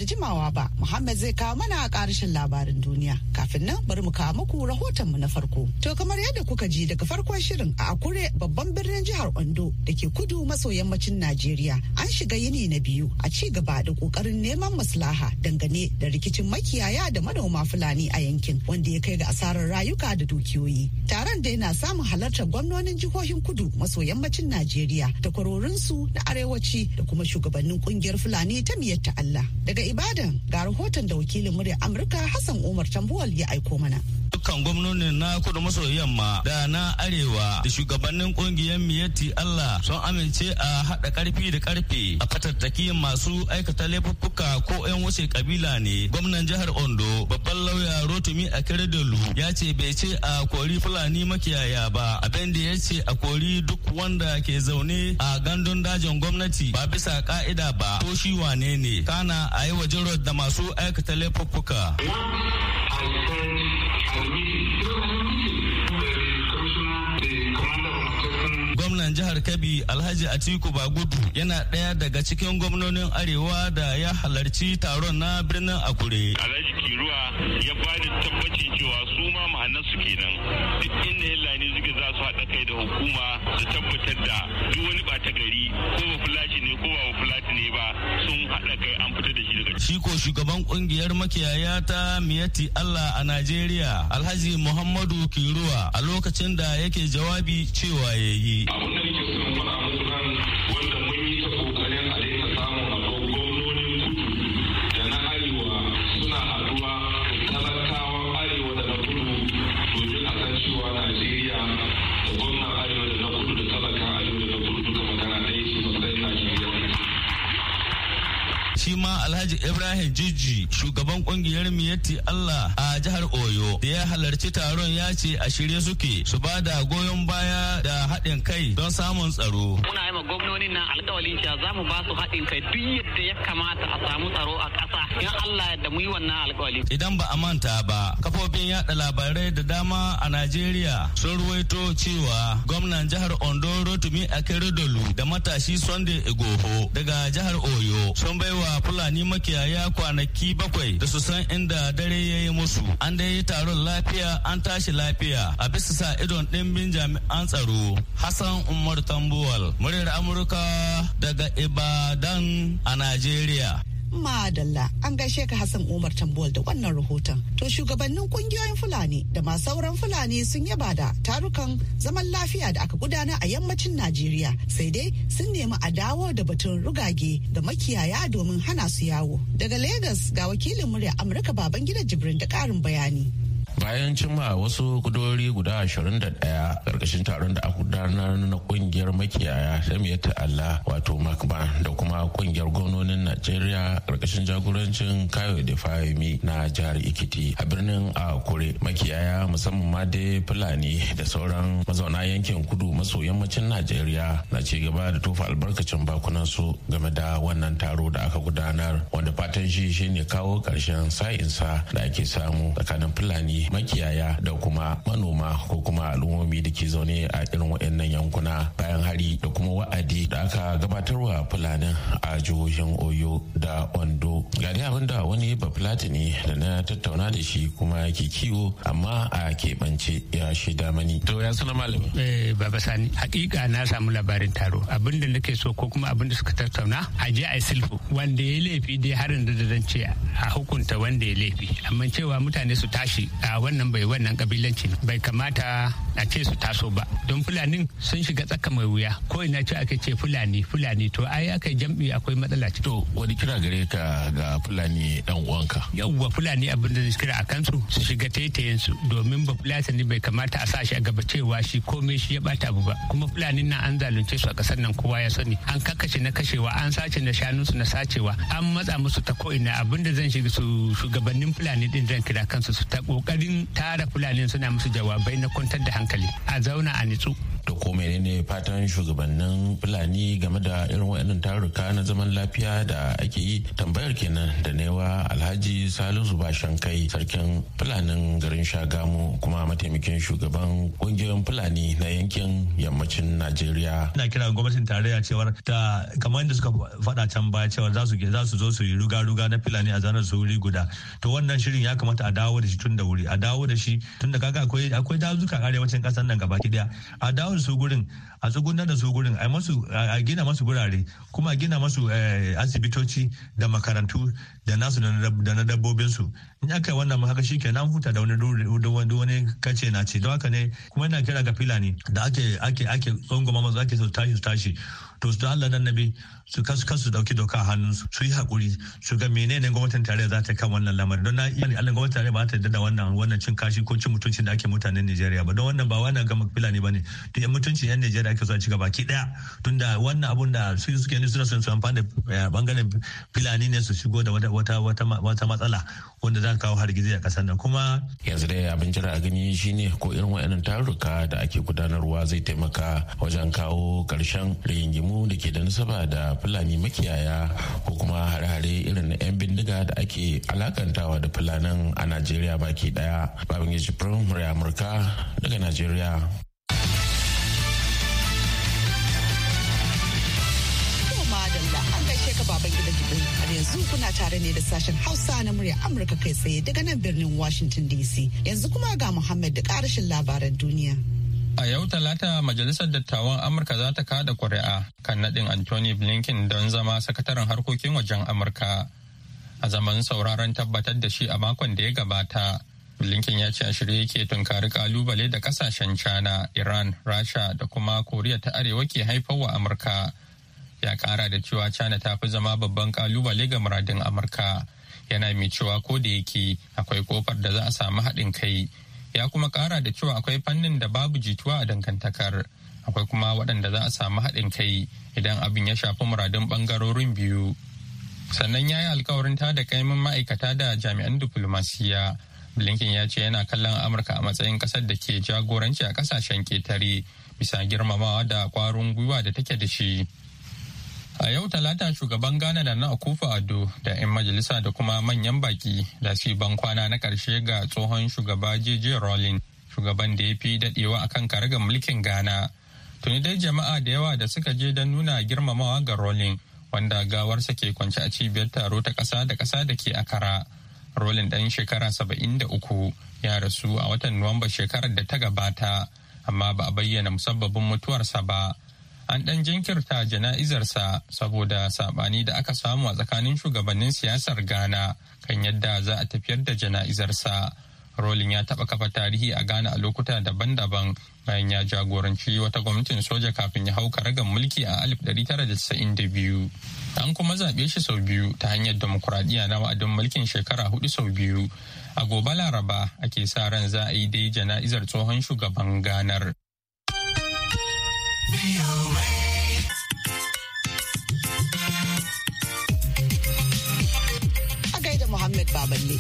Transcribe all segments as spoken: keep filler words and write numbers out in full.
da jimawa ba, Muhammad zai kawo mana ƙarshen labarin duniya. Kafin nan bari mu kawo muku rahotonmu na farko. To kamar yadda kuka ji daga farkon shirin a Akure babban birnin jihar Ondo da ke kudu maso yammacin Najeriya an shiga yini na biyu a ci gaba da ƙoƙarin neman maslaha dangane da rikicin makiyaya da manoma Fulani a yankin wanda ya kai ga asarar rayuka da dukiyoyi. Taron da yana samun halartar gwamnonin jihohin kudu maso yammacin Najeriya da kwarorinsu na arewaci da kuma shugabannin kungiyar Fulani ta Miyatta Allah. Daga Ibadan ga rahoton da wakilin muryar Amurka Hassan Umar Tambuwal ya aiko mana. Dukkan gwamnonin na kudu maso yamma da na arewa da shugabannin kungiyar Miyatti Allah sun amince a haɗa karfi da karfe a fatattaki masu aikata laifuffuka ko 'yan wuce kabila ne. Gwamnan jihar Ondo babban lauya Rotimi Akeredolu ya ce bai ce a kori Fulani makiyaya ba, abin da ya ce a kori duk wanda ke zaune a gandun dajin gwamnati ba bisa ka'ida ba ko shi wane ne, kana a yi wajen da masu aikata laifuffuka. Gwamnan jihar Kebbi Alhaji Atiku Bagudu yana ɗaya daga cikin gwamnonin arewa da ya halarci taron na birnin Akure. Alhaji Kiruwa ya ba da tabbacin cewa su ma ma'anar su kenan duk inda Hillani suke za su haɗa kai da hukuma da tabbatar da duk wani ɓata gari ko ba Fulani ne ko ba Fulani ne ba sun haɗa kai an fitar da shi daga. Shi ko shugaban kungiyar makiyaya ta Miyatti Allah a Najeriya Alhaji Muhammadu Kiruwa a lokacin da yake jawabi cewa yayi. Abin da nake son faɗa muku nan wanda mun yi ta kokarin a daina samun haɗuwar gwamnonin kudu da na arewa suna haɗuwa talakawan arewa da na kudu domin a san cewa Najeriya da gwamnan arewa da na kudu da talaka arewa da na kudu duka magana ɗaya ce matsayin Najeriya. Shi ma Alhaji Ibrahim Jijji shugaban kungiyar Miyatti Allah a jihar Oyo da ya halarci taron ya ce a shirye suke su ba da goyon baya da haɗin kai don samun tsaro. Muna yi ma gwamnonin nan alƙawalin cewa za mu ba su haɗin kai duk yadda ya kamata a samu tsaro a ƙasa in Allah yadda mu yi wannan alƙawali. Idan ba a manta ba, kafofin yaɗa labarai da dama a Najeriya sun ruwaito cewa gwamnan jihar Ondo Rotimi Akeredolu da matashi Sunday Igboho daga jihar Oyo sun baiwa Fulani makiyaya kwanaki bakwai da su san inda dare ya yi musu. An dai yi taron lafiya an tashi lafiya a bisa sa idon ɗimbin jami'an tsaro. Hassan Umar Tambuwal, muryar Amurka daga Ibadan a Najeriya. Madalla an gaishe ka Hassan Umar Tambuwal da wannan rahoton. To shugabannin kungiyoyin Fulani da ma sauran Fulani sun yaba da tarukan zaman lafiya da aka gudana a yammacin Najeriya. Sai dai sun nemi a dawo da batun rugage ga makiyaya domin hana su yawo. Daga Legas ga wakilin murya Amurka Babangida Jibrin da ƙarin bayani. Bayan cimma wasu kudurori guda ashirin da ɗaya ƙarƙashin taron da aka gudanar na ƙungiyar makiyaya ta Miyatta Allah wato Makban da kuma ƙungiyar gwamnonin Najeriya ƙarƙashin jagorancin Kayode Fayemi na jihar Ekiti a birnin Akure, makiyaya musamman ma dai Fulani da sauran mazauna yankin kudu maso yammacin Najeriya na ci gaba da tofa albarkacin bakunan su game da wannan taro da aka gudanar, wanda fatan shi shine kawo ƙarshen sa'insa da ake samu tsakanin Fulani makiyaya da kuma manoma ko kuma al'ummomi da ke zaune a irin waɗannan yankuna bayan hari da kuma wa'adi da aka gabatarwa Fulanin a jihohin Oyo da Ondo. Ga dai abin da wani bafulatani da na tattauna da shi kuma yake kiwo amma a keɓance ya shaida mani. To ya suna malami? Eh Baba Sani, hakika na samu labarin taro. Abin da nake so ko kuma abin da suka tattauna a je a yi sulhu. Wanda ya laifi dai harin da zan ce a hukunta wanda ya laifi. Amma cewa mutane su tashi a wannan bai wannan kabilanci bai kamata a ce su taso ba, don Fulanin sun shiga tsaka mai wuya ko ina ce aka ce Fulani Fulani to ai aka jam'i akwai matsala ce. To wani kira gare ka ga Fulani dan uwanka? Yawwa Fulani abin da kira a kansu su shiga taitayen su, domin ba Fulani bai kamata a sa shi a gaba cewa shi komai shi ya bata abu ba, kuma Fulani nan an zalunce su a kasar nan kowa ya sani, an kakkashe na kashewa, an sace na shanun su na sacewa, an matsa musu ta ko ina. Abin da zan shiga su shugabannin Fulani din zan kira kansu su ta kokarin tara Fulani suna musu jawabai na kwantar da hankali, a zauna a nitsu. To ko menene fatan shugabannin Fulani game da irin waɗannan taruka na zaman lafiya da ake yi? Tambayar kenan da newa Alhaji Salisu Bashankai, sarkin Fulanin garin Shagamu kuma mataimakin shugaban ƙungiyoyin Fulani na yankin yammacin Najeriya. Ina kira gwamnatin tarayya cewar ta kamar yadda suka faɗa can baya cewa za su za su zo su yi ruga-ruga na Fulani a zanar su wuri guda. To wannan shirin ya kamata a dawo da shi tun da wuri, a dawo da shi tun da kaga akwai akwai dazuka arewacin ƙasar nan gaba daya. A dawo da su gurin, a tsugunar da su gurin, a masu a gina masu gurare, kuma a gina masu asibitoci da makarantu da nasu da na dabbobin su. In aka yi wannan haka shi kenan huta da wani wani kace na ce. Don haka ne kuma ina kira ga Fulani da ake ake ake tsongoma masu ake so tashi su tashi to su Allah nan nabi su kasu kasu dauki doka a hannun su su yi hakuri su ga menene gwamnatin tarayya za ta kan wannan lamarin. Don na iya Allah gwamnatin tarayya ba ta yarda da wannan wannan cin kashi ko cin mutuncin da ake mutanen Najeriya ba. Don wannan ba wannan ga Fulani bane, to yan mutuncin yan Najeriya ake so a ci gaba ki daya, tunda wannan abun da su suke ne suna son su amfani da bangaren Fulani ne su shigo da wata wata wata matsala wanda za ta kawo hargitsi a kasar nan. Kuma yanzu dai abin jira a gani shine ko irin wayannan taruka da ake gudanarwa zai taimaka wajen kawo karshen rigingimu da ke da nasaba da Fulani makiyaya ko kuma hare-hare irin na 'yan bindiga da ake alakantawa da Fulanin a Najeriya baki daya. Babangiji Prim Murya Amurka daga Najeriya. Baban gida Jibril, har yanzu kuna tare ne da sashen Hausa na murya Amurka kai tsaye daga nan birnin Washington D C. Yanzu kuma ga Muhammad da karashin labaran duniya. A yau Talata Majalisar Dattawan Amurka za ta kada ƙuri'a kan naɗin Anthony Blinken don zama sakataren harkokin wajen Amurka. A zaman sauraron tabbatar da shi a makon da ya gabata, Blinken ya ce a shirye yake tunkari kalubale da kasashen China, Iran, Rasha da kuma Koriya ta Arewa ke haifarwa Amurka. Ya kara da cewa China ta fi zama babban kalubale ga muradin Amurka. Yana mai cewa ko da yake akwai kofar da za a samu haɗin kai. Ya kuma kara da cewa akwai fannin da babu jituwa a dangantakar. Akwai kuma waɗanda za a samu haɗin kai idan abin ya shafi muradin ɓangarorin biyu. Sannan ya yi alkawarin tada kaimin ma'aikata da jami'an diflomasiyya. Blinken ya ce yana kallon Amurka a matsayin ƙasar da ke jagoranci a ƙasashen ketare bisa girmamawa da ƙwarin gwiwa da take da shi. A yau Talata shugaban Ghana da na Akufo-Addo da 'yan majalisa da kuma manyan baki da su ban kwana na ƙarshe ga tsohon shugaba J J Rowling, shugaban da ya fi daɗewa a kan karagar mulkin Ghana. Tuni dai jama'a da yawa da suka je don nuna girmamawa ga Rowling, wanda gawarsa ke kwance a cibiyar taro ta ƙasa da ƙasa da ke Accra. Rowling ɗan shekara saba'in da uku ya rasu a watan Nuwamba shekarar da ta gabata, amma ba a bayyana musabbabin mutuwarsa ba. An ɗan jinkirta jana'izarsa saboda saɓani da aka samu a tsakanin shugabannin siyasar Ghana kan yadda za a tafiyar da jana'izarsa. Rowling ya taɓa kafa tarihi a Ghana a lokuta daban-daban bayan ya jagoranci wata gwamnatin soja kafin ya hau karagar mulki a alif ɗari tara da casa'in da biyu. An kuma zaɓe shi sau biyu ta hanyar demokuraɗiyya na wa'adin mulkin shekara hudu sau biyu. A gobe Laraba ake sa ran za a yi dai jana'izar tsohon shugaban Ghanar. A gaida Muhammad Baballe.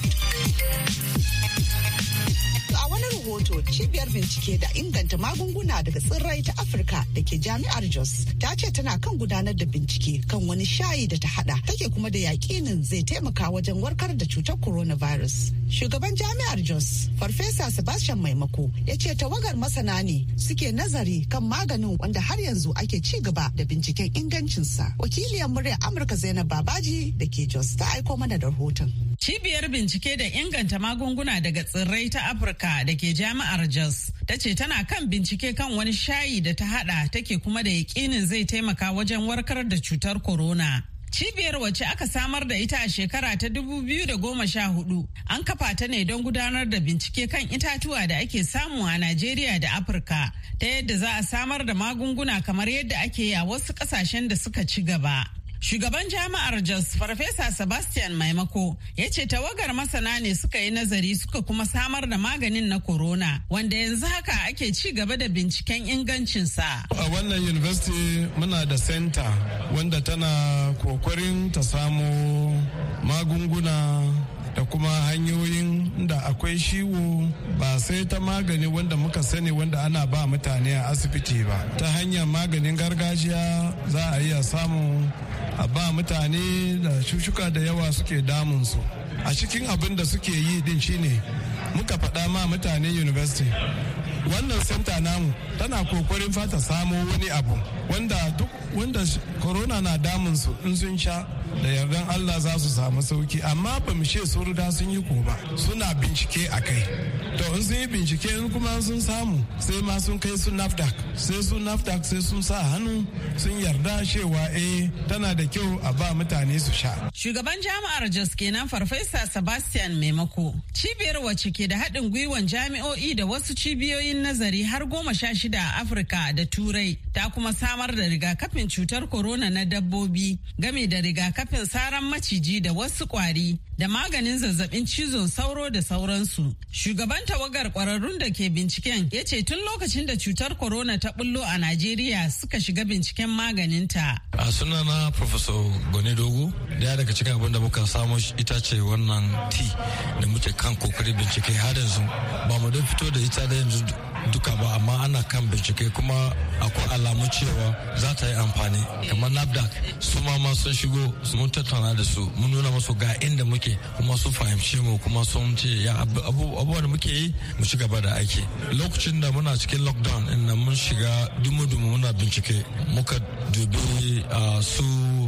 A wani rahoto, cibiyar bincike da inganta magunguna daga tsirrai ta Afirka da ke jami'ar Jos ta ce tana kan gudanar da bincike kan wani shayi da ta hada take kuma da yakinin zai taimaka wajen warkar da cutar coronavirus. Shugaban jami'ar Jos, Farfesa Sebastian Maimako, ya ce tawagar masana ne suke nazari kan maganin wanda har yanzu ake ci gaba da binciken ingancinsa. Wakiliyar muryar Amurka Zainab Babaji da ke Jos ta aiko mana da rahoton. Cibiyar bincike da inganta magunguna daga tsirrai ta Afirka da ke jami'ar Jos ta ce tana kan bincike kan wani shayi da ta hada take kuma da yakinin zai taimaka wajen warkar da cutar corona. Cibiyar wacce aka samar da ita a shekara ta dubu biyu da goma sha hudu an kafa ta ne don gudanar da bincike kan itatuwa da ake samu a Najeriya da Afirka ta yadda za a samar da magunguna kamar yadda ake yi a wasu kasashen da suka ci gaba. Shugaban jami'ar Jos Farfesa Sebastian Maimako ya ce tawagar masana ne suka yi nazari suka kuma samar da maganin na corona wanda yanzu haka ake ci gaba da binciken ingancinsa. A wannan university muna da center wanda tana kokarin ta samo magunguna da kuma hanyoyin da akwai ciwo ba sai ta magani wanda muka sani wanda ana ba mutane a asibiti ba. Ta hanyar maganin gargajiya za a iya samu a ba mutane da cututtuka da yawa suke damunsu. A cikin abin da suke yi din shine muka faɗa ma mutane university wannan center namu tana kokarin fata samo wani abu wanda duk wanda corona na damunsu in sun sha da yardan Allah za su samu sauki, amma ba mu ce sun riga sun yi ko ba, suna bincike a kai. To in sun yi bincike in kuma sun samu sai ma sun kai su NAFDAC, sai su NAFDAC sai sun sa hannu sun yarda cewa eh tana da kyau a ba mutane su sha. Shugaban jami'ar Jos kenan Farfesa Sebastian Maimako. Cibiyar wacce ke da haɗin gwiwan jami'o'i da wasu cibiyoyin nazari har goma sha shida a Afirka da Turai ta kuma samar da rigakafin cutar corona na dabbobi game da rigakafin saran maciji da wasu kwari da maganin zazzabin cizon sauro da sauransu. Shugaban tawagar kwararrun da ke binciken ya ce tun lokacin da cutar corona ta bullo a Najeriya suka shiga binciken maganinta. A sunana Professor Goni Dogo, daya daga cikin abin da muka samu ita ce wannan T da muke kan kokarin bincike har yanzu ba mu don fito da ita da yanzu duka ba, amma ana kan bincike kuma akwai alamu cewa za ta yi amfani. Kamar NAFDAC su ma ma sun shigo mun tattauna da su mun nuna musu ga inda muke kuma sun fahimce mu kuma sun ce ya abubuwan da muke yi mu ci gaba da aiki. Lokacin da muna cikin lockdown inda mun shiga dumu-dumu muna bincike muka dubi su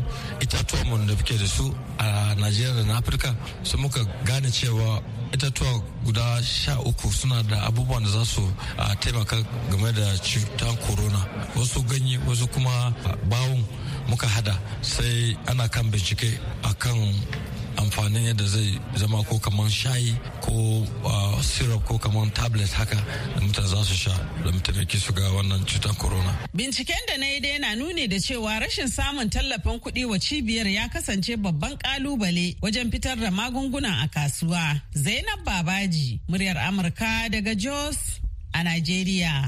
itatuwan da muke da su a Najeriya da na Afirka, su muka gane cewa itatuwa guda sha uku suna da abubuwan da za su taimaka game da cutar corona. Wasu ganye wasu kuma bawon muka hada, sai ana kan bincike akan amfanin yadda zai zama ko kaman shayi ko syrup ko kaman tablet haka da mutane za su sha da mutane su ga wannan cutar corona. Binciken da na yi dai yana nuni da cewa rashin samun tallafin kuɗi wa cibiyar ya kasance babban kalubale wajen fitar da magunguna a kasuwa. Zainab Babaji, muryar Amurka daga Jos a Najeriya.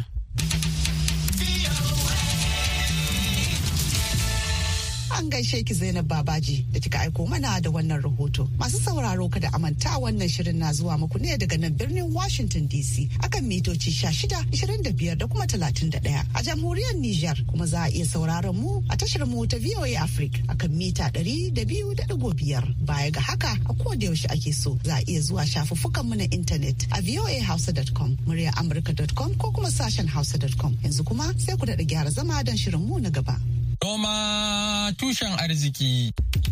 An gaishe ki Zainab Babaji da kika aiko mana da wannan rahoto. Masu sauraro kada a manta wannan shirin na zuwa muku ne daga nan birnin Washington D C akan mitoci sha shida, ishirin da biyar da kuma talatin da ɗaya. A jamhuriyar Nijar kuma za a iya sauraron mu a tashar mu ta V O A Africa akan mita ɗari da biyu da ɗigo biyar. Baya ga haka a koda yaushe ake so za a iya zuwa shafuffukan mu na intanet a voa hausa dot com, muryar amurka dot com ko kuma sashen hausa dot com. Yanzu kuma sai ku daɗa gyara zama don shirin mu na gaba. Noma tushen arziki.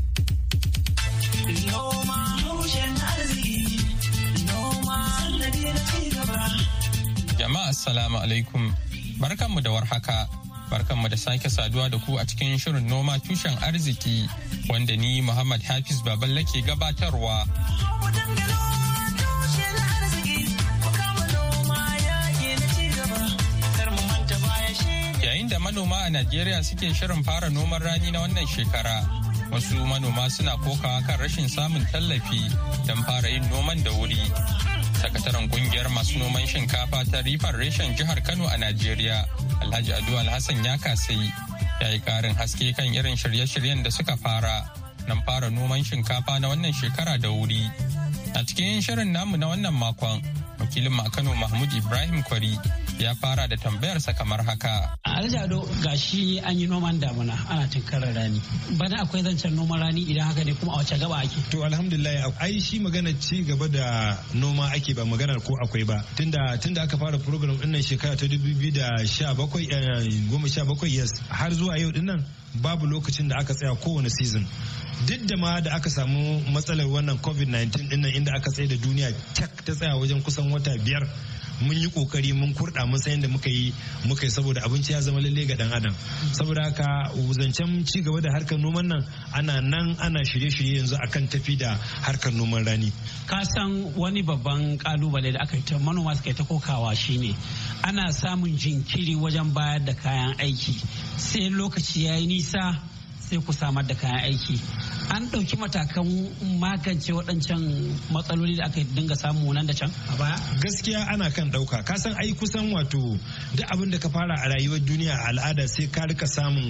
Noma tushen arziki. Noma sannadi na cigaba. Jama'a assalamu alaikum. Barkanmu da warhaka. Barkanmu da sake saduwa da ku a cikin shirin noma tushen arziki wanda ni Muhammad Hafiz Baballe ke gabatarwa. Da manoma a Najeriya suke shirin fara noman rani na wannan shekara. Wasu manoma suna kokawa kan rashin samun tallafi don fara yin noman da wuri. Sakataren kungiyar masu noman shinkafa ta Rifar Reshen jihar Kano a Najeriya, Alhaji Ado Alhassan ya kasai, ya yi karin haske kan irin shirye-shiryen da suka fara don fara noman shinkafa na wannan shekara da wuri. A cikin shirin namu na wannan makon, wakilin a Kano Mahmud Ibrahim Kwari ya fara da tambayarsa kamar haka. Aljado gashi an yi noman damuna ana tunkarar rani. Bana akwai zancen noman rani idan haka ne kuma a wace gaba ake? To alhamdulillah ai shi magana ci gaba da noma ake ba maganar ko akwai ba. Tunda tunda aka fara program din nan shekara ta dubu biyu da sha bakwai goma sha bakwai yes har zuwa yau din nan babu lokacin da aka tsaya kowane season. Duk da ma da aka samu matsalar wannan covid nineteen din nan inda aka tsaye da duniya cak ta tsaya wajen kusan wata biyar. Mun yi kokari mun kurɗa mun san yadda muka yi muka yi saboda abinci ya zama lalle ga dan adam saboda haka zancen ci gaba da harkar noman nan ana nan ana shirye-shirye yanzu akan tafi da harkar noman rani. Ka san wani babban kalubale da aka yi ta manoma suka yi ta kokawa shine ana samun jinkiri wajen bayar da kayan aiki sai lokaci ya yi nisa sai ku samar da kayan aiki. An ɗauki matakan magance waɗancan matsaloli da aka dinga samu nan da can a baya? Gaskiya ana kan ɗauka. Ka san ai kusan wato duk abin da ka fara a rayuwar duniya a al'ada sai ka rika samun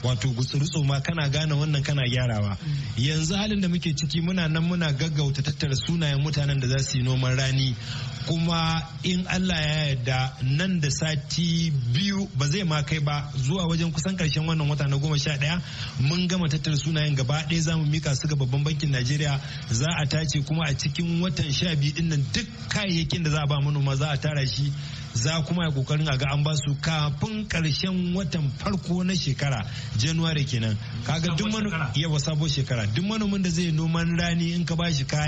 wato gutsuru ma kana gane wannan kana gyarawa. Yanzu halin da muke ciki muna nan muna gaggauta tattara sunayen mutanen da za su yi noman rani, kuma in Allah ya yarda nan da sati biyu ba zai ma kai ba zuwa wajen kusan karshen wannan wata na goma sha ɗaya mun gama tattara sunayen gaba ɗaya za mu mika su ga babban bankin Najeriya, za a tace kuma a cikin watan sha biyu din nan duk kayayyakin da za a ba manoma za a tara shi, za kuma ya kokarin a ga an ba su kafin karshen watan farko na shekara January kenan. Kaga duk manomin yawa sabo shekara duk manomin da zai noman rani in ka ba shi kaya